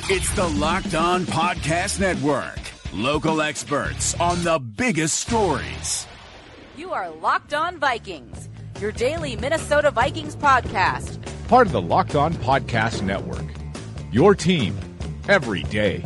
It's the Locked On Podcast Network. Local experts on the biggest stories. You are Locked On Vikings, your daily Minnesota Vikings podcast. Part of the Locked On Podcast Network. Your team every day.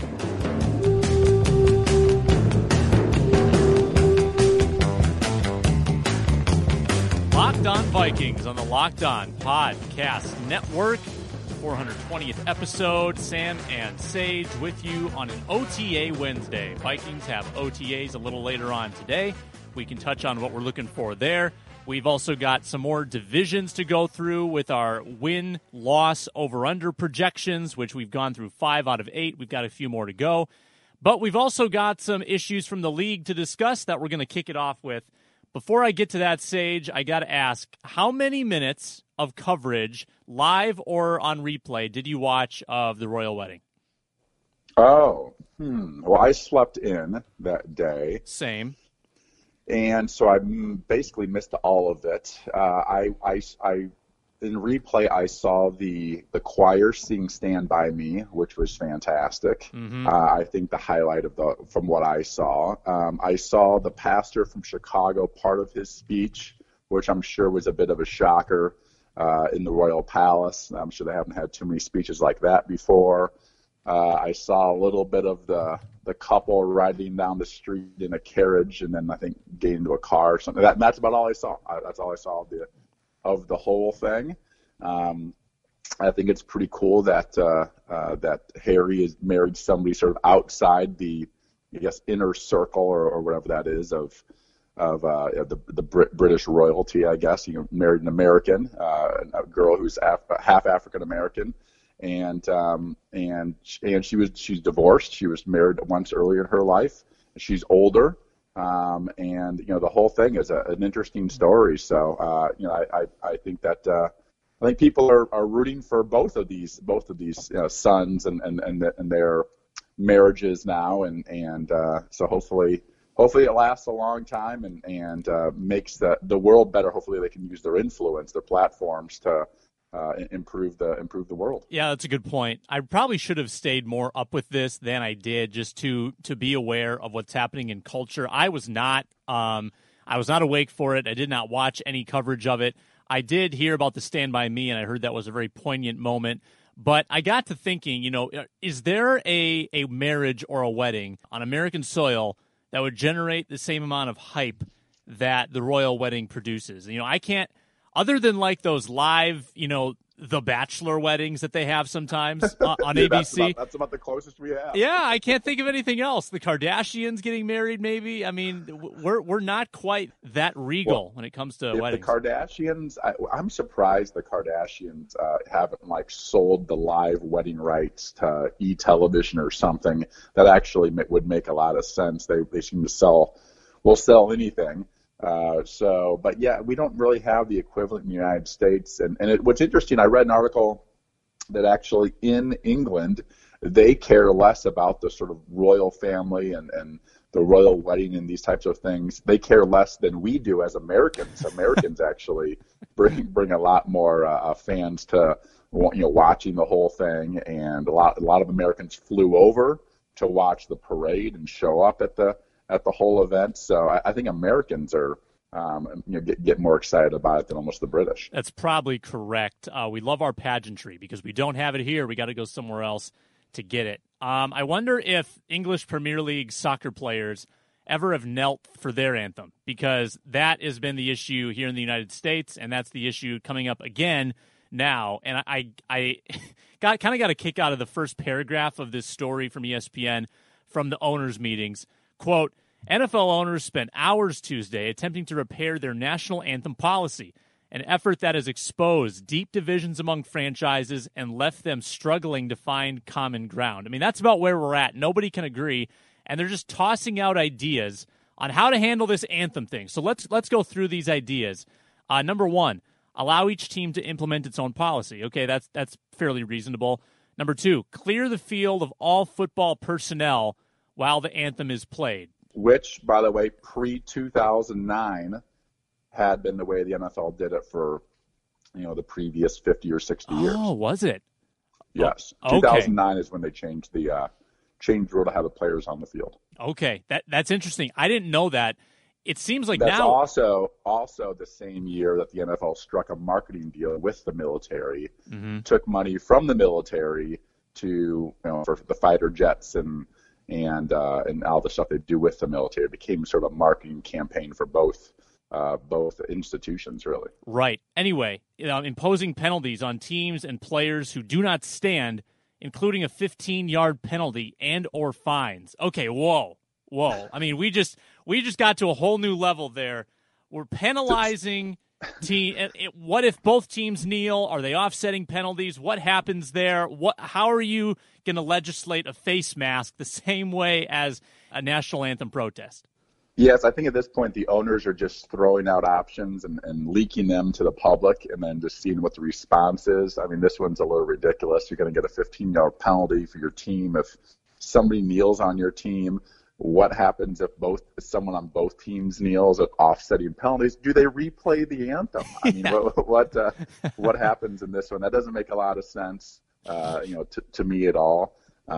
Locked On Vikings on the Locked On Podcast Network. 420th episode. Sam and Sage with you on an OTA Wednesday. Vikings have OTAs a little later on today. We can touch on what we're looking for there. We've also got some more divisions to go through with our win-loss over-under projections, which we've gone through 5 out of 8. We've got a few more to go. But we've also got some issues from the league to discuss that we're going to kick it off with. Before I get to that, Sage, I got to ask, how many minutes of coverage, live or on replay, did you watch of the royal wedding? Well, I slept in that day. Same. And so I basically missed all of it. In replay, I saw the choir sing "Stand By Me," which was fantastic. Mm-hmm. I think the highlight from what I saw. I saw the pastor from Chicago, part of his speech, which I'm sure was a bit of a shocker in the Royal Palace. I'm sure they haven't had too many speeches like that before. I saw a little bit of the couple riding down the street in a carriage and then I think getting into a car or something. That's about all I saw. That's all I saw of the whole thing. I think it's pretty cool that that Harry is married somebody sort of outside the, I guess, inner circle or whatever that is of the British royalty. I guess married an American, a girl who's half African American, and she's divorced. She was married once earlier in her life. She's older. And the whole thing is an interesting story. So I think that I think people are rooting for both of these sons and their marriages now, and so hopefully it lasts a long time and makes the world better. Hopefully they can use their influence, their platforms to improve the world. Yeah, that's a good point. I probably should have stayed more up with this than I did, just to be aware of what's happening in culture. I was not awake for it. I did not watch any coverage of it. I did hear about the Stand By Me, and I heard that was a very poignant moment. But I got to thinking, is there a marriage or a wedding on American soil that would generate the same amount of hype that the royal wedding produces? I can't. Other than like those live, The Bachelor weddings that they have sometimes on ABC. That's about the closest we have. Yeah, I can't think of anything else. The Kardashians getting married, maybe. I mean, we're not quite that regal when it comes to weddings. The Kardashians, I'm surprised the Kardashians haven't sold the live wedding rights to E-television or something. That actually would make a lot of sense. They seem to sell anything. But yeah, we don't really have the equivalent in the United States. And what's interesting, I read an article that actually in England, they care less about the sort of royal family and the royal wedding and these types of things. They care less than we do as Americans. Americans actually bring a lot more fans to watching the whole thing. And a lot of Americans flew over to watch the parade and show up at the whole event. So I think Americans are get more excited about it than almost the British. That's probably correct. We love our pageantry because we don't have it here. We got to go somewhere else to get it. I wonder if English Premier League soccer players ever have knelt for their anthem, because that has been the issue here in the United States, and that's the issue coming up again now. And I got a kick out of the first paragraph of this story from ESPN from the owners' meetings. Quote, NFL owners spent hours Tuesday attempting to repair their national anthem policy, an effort that has exposed deep divisions among franchises and left them struggling to find common ground. I mean, that's about where we're at. Nobody can agree, and they're just tossing out ideas on how to handle this anthem thing. So let's go through these ideas. Number one, allow each team to implement its own policy. Okay, that's fairly reasonable. Number two, clear the field of all football personnel while the anthem is played. Which, by the way, pre-2009 had been the way the NFL did it for, the previous 50 or 60 years. Oh, was it? Yes. Oh, okay. 2009 is when they changed the rule to have the players on the field. Okay, that's interesting. I didn't know that. It seems like That's now also the same year that the NFL struck a marketing deal with the military, took money from the military to for the fighter jets and all the stuff they do with the military. It became sort of a marketing campaign for both institutions, really. Right. Anyway, imposing penalties on teams and players who do not stand, including a 15-yard penalty and or fines. Okay, whoa. I mean, we just got to a whole new level there. We're penalizing team. What if both teams kneel? Are they offsetting penalties? What happens there? How are you going to legislate a face mask the same way as a national anthem protest? Yes, I think at this point the owners are just throwing out options and leaking them to the public and then just seeing what the response is. I mean, this one's a little ridiculous. You're going to get a 15-yard penalty for your team if somebody kneels on your team. What happens if someone on both teams kneels at offsetting penalties? Do they replay the anthem? I mean, what happens in this one? That doesn't make a lot of sense, to me at all.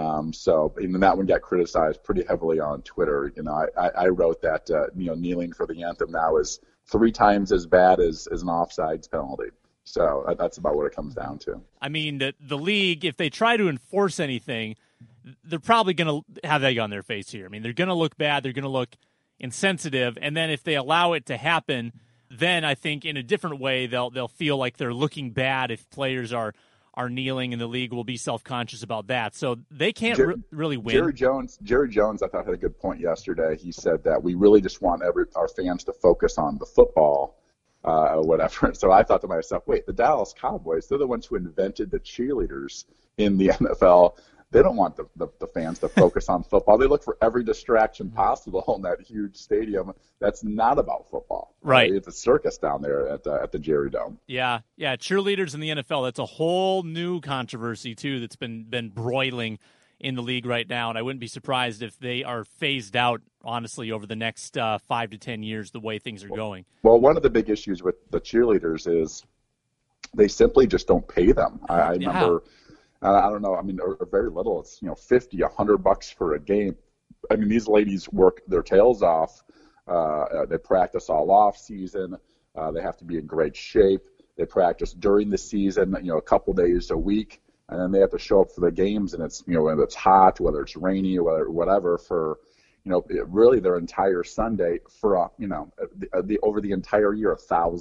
So that one got criticized pretty heavily on Twitter. I wrote that kneeling for the anthem now is 3 times as bad as an offsides penalty. So that's about what it comes down to. I mean, the league, if they try to enforce anything, they're probably going to have egg on their face here. I mean, they're going to look bad. They're going to look insensitive. And then if they allow it to happen, then I think in a different way they'll feel like they're looking bad if players are kneeling, and the league will be self-conscious about that. So they can't really win. Jerry Jones, I thought, had a good point yesterday. He said that we really just want our fans to focus on the football or whatever. So I thought to myself, wait, the Dallas Cowboys, they're the ones who invented the cheerleaders in the NFL. They don't want the fans to focus on football. They look for every distraction possible in that huge stadium that's not about football. Right. It's a circus down there at the Jerry Dome. Yeah. Cheerleaders in the NFL, that's a whole new controversy, too, that's been broiling in the league right now. And I wouldn't be surprised if they are phased out, honestly, over the next 5 to 10 years, the way things are going. Well, one of the big issues with the cheerleaders is they simply just don't pay them. I remember... I don't know. I mean, or very little. It's $50, $100 for a game. I mean, these ladies work their tails off. They practice all off season. They have to be in great shape. They practice during the season, a couple days a week, and then they have to show up for the games. And it's whether it's hot, whether it's rainy, or whatever for really their entire Sunday for over the entire year,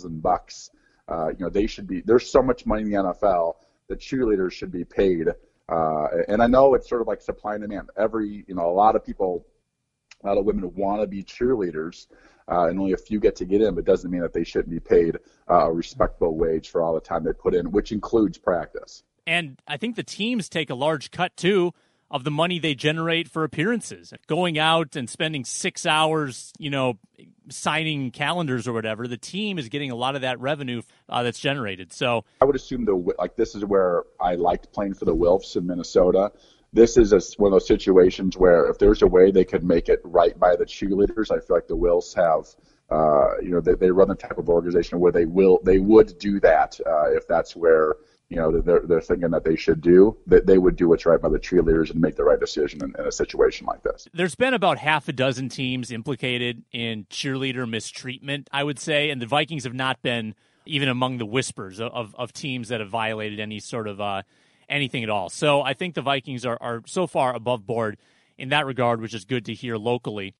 $1,000. They should be. There's so much money in the NFL. The cheerleaders should be paid. And I know it's sort of like supply and demand. A lot of women want to be cheerleaders, and only a few get in, but it doesn't mean that they shouldn't be paid a respectable wage for all the time they put in, which includes practice. And I think the teams take a large cut, too, of the money they generate for appearances. Going out and spending 6 hours, signing calendars or whatever, the team is getting a lot of that revenue that's generated. So I would assume this is where I liked playing for the Wilfs in Minnesota. This is one of those situations where if there's a way they could make it right by the cheerleaders, I feel like the Wilfs have, they run the type of organization where they would do that if that's where they're thinking that they should do, that they would do what's right by the cheerleaders and make the right decision in a situation like this. There's been about half a dozen teams implicated in cheerleader mistreatment, I would say, and the Vikings have not been even among the whispers of teams that have violated any sort of anything at all. So I think the Vikings are so far above board in that regard, which is good to hear locally.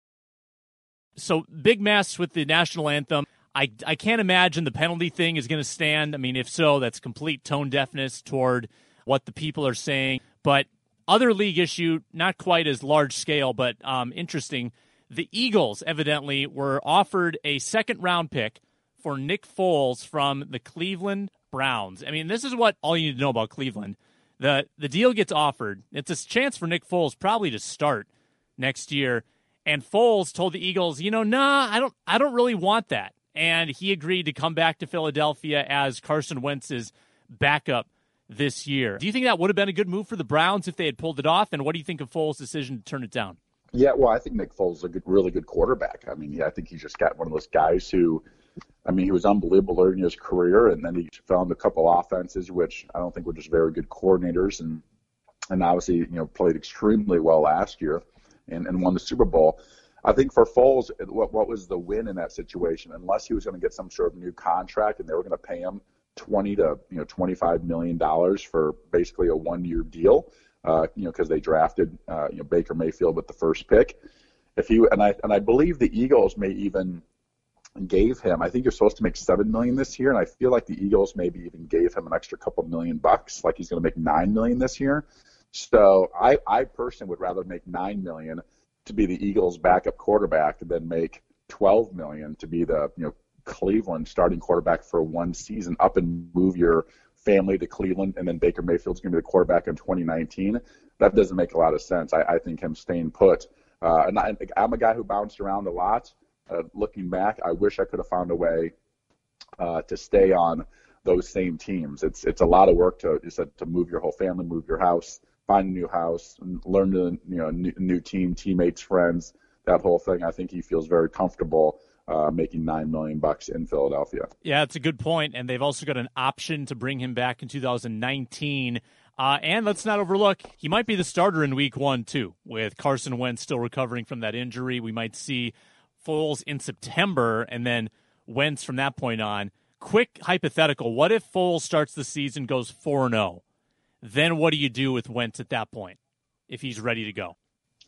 So big mess with the national anthem. I can't imagine the penalty thing is going to stand. I mean, if so, that's complete tone deafness toward what the people are saying. But other league issue, not quite as large scale, but interesting. The Eagles evidently were offered a second-round pick for Nick Foles from the Cleveland Browns. I mean, this is what all you need to know about Cleveland. The deal gets offered. It's a chance for Nick Foles probably to start next year. And Foles told the Eagles, I don't really want that. And he agreed to come back to Philadelphia as Carson Wentz's backup this year. Do you think that would have been a good move for the Browns if they had pulled it off? And what do you think of Foles' decision to turn it down? Yeah, well, I think Nick Foles is a really good quarterback. I mean, I think he's just got one of those guys who I mean, he was unbelievable early in his career, and then he found a couple offenses, which I don't think were just very good coordinators, and obviously, played extremely well last year and won the Super Bowl. I think for Foles, what was the win in that situation? Unless he was going to get some sort of new contract and they were going to pay him $20 to $25 million for basically a 1-year deal, because they drafted Baker Mayfield with the first pick. I believe the Eagles may even gave him, I think you're supposed to make $7 million this year, and I feel like the Eagles maybe even gave him an extra couple $1 million, like he's going to make $9 million this year. So I personally would rather make $9 million to be the Eagles' backup quarterback than make $12 million to be the Cleveland starting quarterback for one season, up and move your family to Cleveland, and then Baker Mayfield's going to be the quarterback in 2019. That doesn't make a lot of sense. I think him staying put. And I'm a guy who bounced around a lot. Looking back, I wish I could have found a way to stay on those same teams. It's a lot of work to move your whole family, move your house, find a new house, and learn the new team, teammates, friends, that whole thing. I think he feels very comfortable making $9 million in Philadelphia. Yeah, it's a good point, and they've also got an option to bring him back in 2019. And let's not overlook, he might be the starter in Week 1 too, with Carson Wentz still recovering from that injury. We might see Foles in September, and then Wentz from that point on. Quick hypothetical: what if Foles starts the season, goes 4-0? Then what do you do with Wentz at that point if he's ready to go?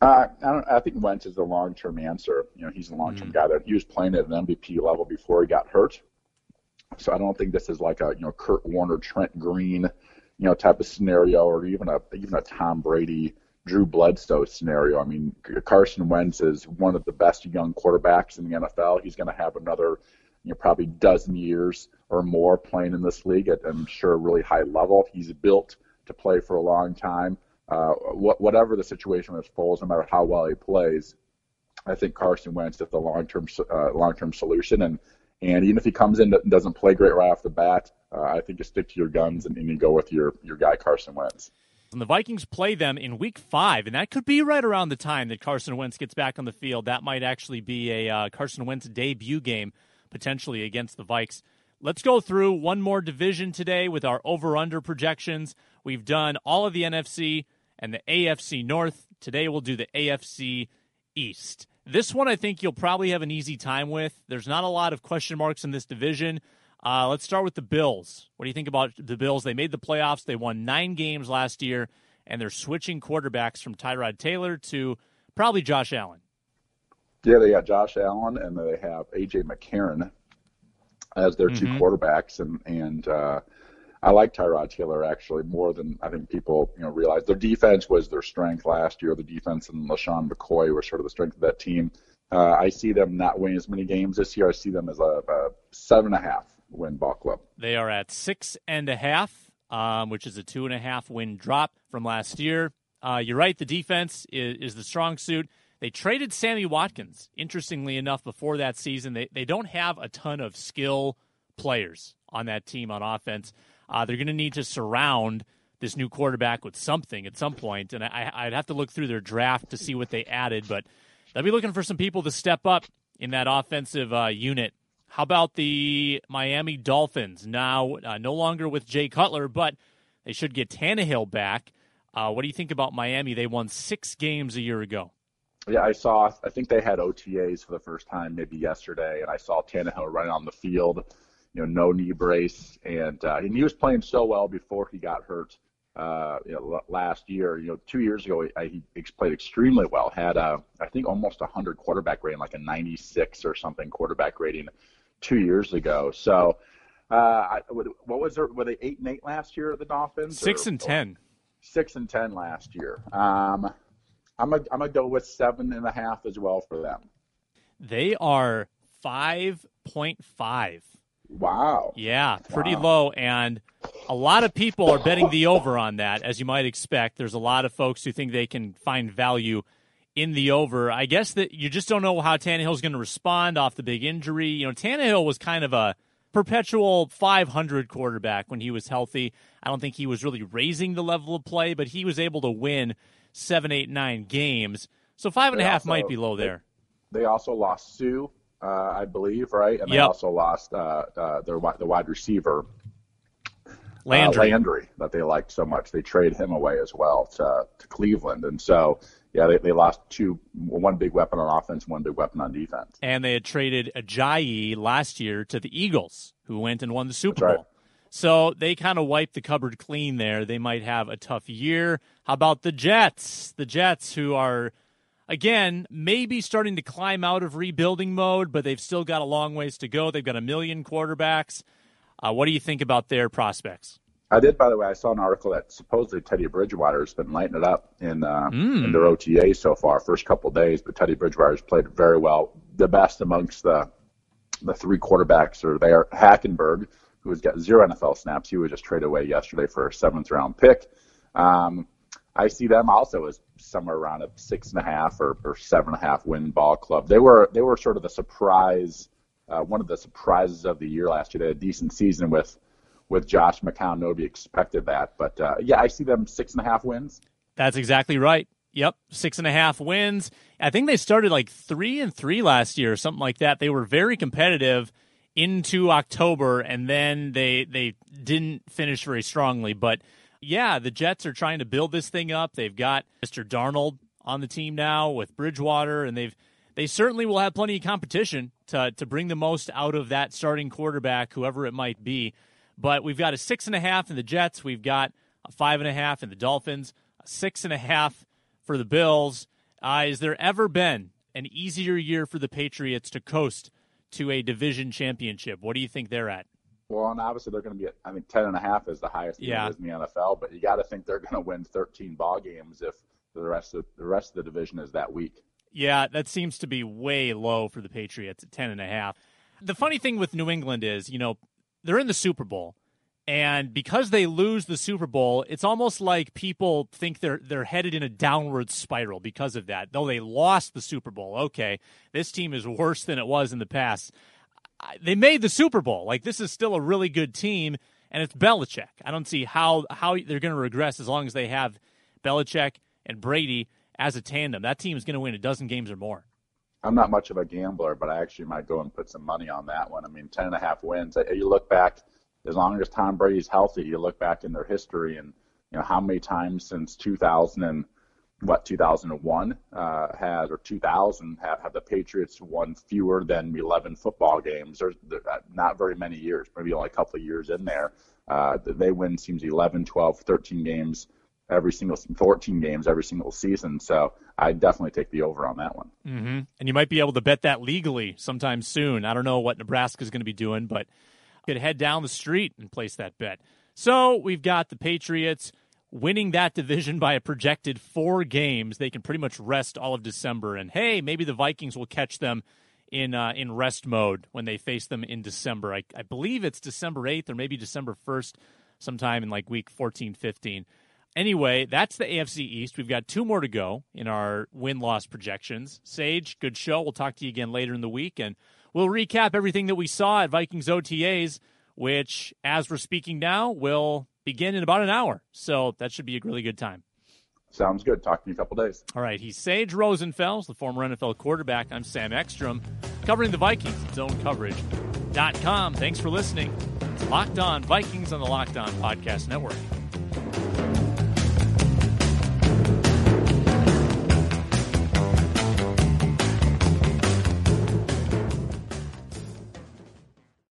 I think Wentz is the long-term answer. He's a long-term guy that he was playing at an MVP level before he got hurt. So I don't think this is like a Kurt Warner, Trent Green, type of scenario, or even a Tom Brady, Drew Bledsoe scenario. I mean, Carson Wentz is one of the best young quarterbacks in the NFL. He's going to have another probably dozen years or more playing in this league at, I'm sure, a really high level. He's built to play for a long time. Whatever the situation with Foles, no matter how well he plays, I think Carson Wentz is the long-term solution. And even if he comes in and doesn't play great right off the bat, I think you stick to your guns and you go with your guy Carson Wentz. And the Vikings play them in Week 5, and that could be right around the time that Carson Wentz gets back on the field. That might actually be a Carson Wentz debut game, potentially against the Vikes. Let's go through one more division today with our over-under projections. We've done all of the NFC and the AFC North. Today we'll do the AFC East. This one I think you'll probably have an easy time with. There's not a lot of question marks in this division. Let's start with the Bills. What do you think about the Bills? They made the playoffs. They won 9 games last year, and they're switching quarterbacks from Tyrod Taylor to probably Josh Allen. Yeah, they got Josh Allen, and they have A.J. McCarron as their two quarterbacks, and I like Tyrod Taylor actually more than I think people realize. Their defense was their strength last year. The defense and LaShawn McCoy were sort of the strength of that team. I see them not winning as many games this year. I see them as a 7.5 win ball club. They are at 6.5, which is a 2.5 win drop from last year. You're right. The defense is the strong suit. They traded Sammy Watkins, interestingly enough, before that season. They don't have a ton of skill players on that team on offense. They're going to need to surround this new quarterback with something at some point, and I'd have to look through their draft to see what they added, but they'll be looking for some people to step up in that offensive unit. How about the Miami Dolphins? Now, no longer with Jay Cutler, but they should get Tannehill back. What do you think about Miami? They won 6 games a year ago. Yeah, I think they had OTAs for the first time maybe yesterday, and I saw Tannehill running on the field, no knee brace, and he was playing so well before he got hurt last year. 2 years ago, he played extremely well, had I think almost 100 quarterback rating, like a 96 or something quarterback rating 2 years ago. So what was there? Were they 8-8 last year, the Dolphins? 6-10. 6-10 last year. I'm gonna go with 7.5 as well for them. They are 5.5. Wow. Yeah, pretty low, and a lot of people are betting the over on that, as you might expect. There's a lot of folks who think they can find value in the over. I guess that you just don't know how Tannehill's going to respond off the big injury. Tannehill was kind of a perpetual 500 quarterback when he was healthy. I don't think he was really raising the level of play, but he was able to win 7, 8, 9 games. So 5.5 might be low there. They also lost Sue I believe, right? And they also lost the wide receiver, Landry, that they liked so much. They traded him away as well to Cleveland. And so, they lost one big weapon on offense, one big weapon on defense. And they had traded Ajayi last year to the Eagles, who went and won the Super Bowl. Right. So they kind of wiped the cupboard clean there. They might have a tough year. How about the Jets? The Jets, who are, again, maybe starting to climb out of rebuilding mode, but they've still got a long ways to go. They've got 1 million quarterbacks. What do you think about their prospects? I did, by the way. I saw an article that supposedly Teddy Bridgewater has been lighting it up in their OTA so far, first couple of days. But Teddy Bridgewater's played very well, the best amongst the three quarterbacks are there. Hackenberg, who has got 0 NFL snaps, he was just traded away yesterday for a 7th-round pick. I see them also as somewhere around a 6.5 or 7.5 win ball club. They were sort of the surprise, one of the surprises of the year last year. They had a decent season with Josh McCown. Nobody expected that, but I see them 6.5 wins. That's exactly right. Yep, 6.5 wins. I think they started like 3-3 last year, or something like that. They were very competitive into October, and then they didn't finish very strongly. But yeah, the Jets are trying to build this thing up. They've got Mr. Darnold on the team now with Bridgewater, and they certainly will have plenty of competition to bring the most out of that starting quarterback, whoever it might be. But we've got a 6.5 in the Jets. We've got a 5.5 in the Dolphins, a 6.5 for the Bills. Has there ever been an easier year for the Patriots to coast to a division championship? What do you think they're at? Well, and obviously they're going to be I think 10.5 is the highest in the NFL, but you got to think they're going to win 13 ball games if the rest of the division is that weak. Yeah, that seems to be way low for the Patriots at 10.5. The funny thing with New England is, they're in the Super Bowl, and because they lose the Super Bowl, it's almost like people think they're headed in a downward spiral because of that. Though they lost the Super Bowl, okay, this team is worse than it was in the past. They made the Super Bowl. Like, this is still a really good team, and it's Belichick. I don't see how they're going to regress as long as they have Belichick and Brady as a tandem. That team is going to win 12 games or more. I'm not much of a gambler, but I actually might go and put some money on that one. I mean, 10.5 wins. You look back, as long as Tom Brady's healthy, you look back in their history, and how many times since 2001 or 2000 have the Patriots won fewer than 11 football games? There's not very many years, maybe only a couple of years in there. They win seems 11, 12, 13 games. 14 games every single season. So I definitely take the over on that one. Mm-hmm. And you might be able to bet that legally sometime soon. I don't know what Nebraska's going to be doing, but you could head down the street and place that bet. So we've got the Patriots winning that division by a projected 4 games. They can pretty much rest all of December. And hey, maybe the Vikings will catch them in rest mode when they face them in December. I believe it's December 8th or maybe December 1st, sometime in like week 14, 15. Anyway, that's the AFC East. We've got 2 more to go in our win-loss projections. Sage, good show. We'll talk to you again later in the week, and we'll recap everything that we saw at Vikings OTAs, which, as we're speaking now, will begin in about an hour. So that should be a really good time. Sounds good. Talk to you in a couple days. All right. He's Sage Rosenfels, the former NFL quarterback. I'm Sam Ekstrom, covering the Vikings at ZoneCoverage.com. Thanks for listening. It's Locked On Vikings on the Locked On Podcast Network.